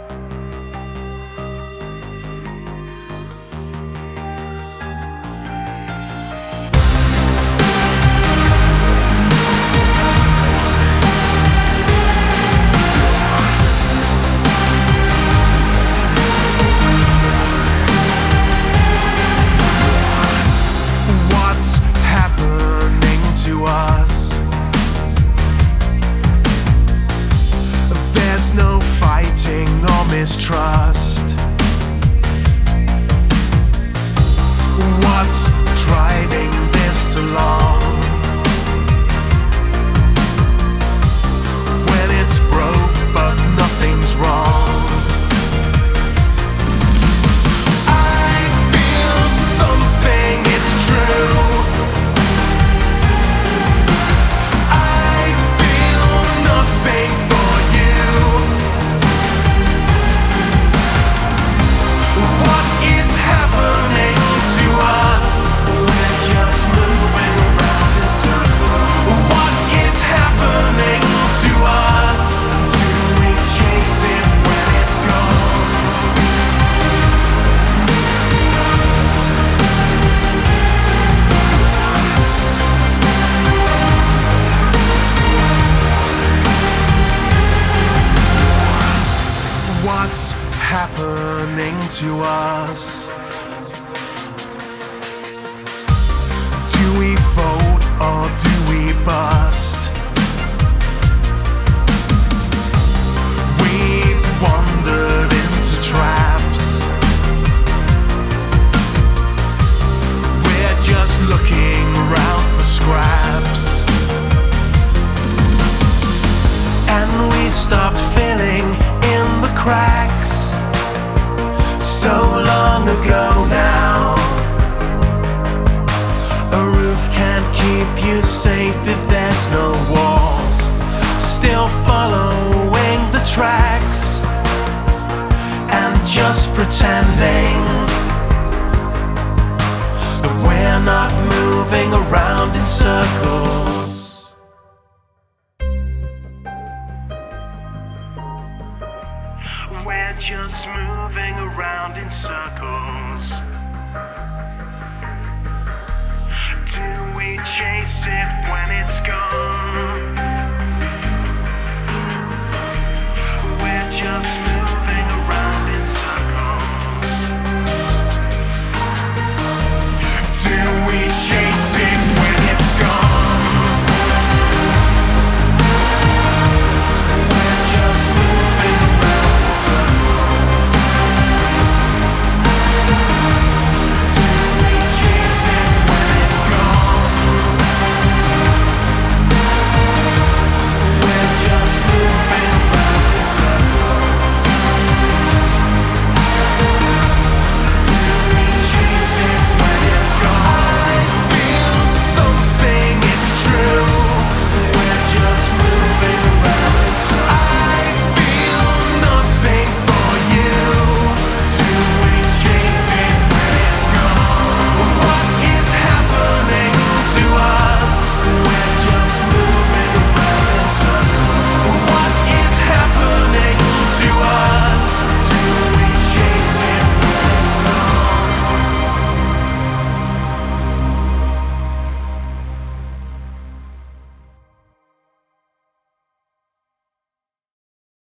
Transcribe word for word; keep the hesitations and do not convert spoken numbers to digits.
No fighting or mistrust. What's driving this along? When it's broke but nothing's wrong. I feel something, it's true. I feel nothing for you. What is happening to us? We're just moving around in circles. What is happening to us? Do we chase it when it's gone? What's happening to us? Do we fold or do we bust? We've wandered into traps. We're just looking around for scraps. And we stopped filling in the cracks so long ago now. A roof can't keep you safe if there's no walls. Still following the tracks and just pretending that we're not moving around in circles. We're just moving around in circles.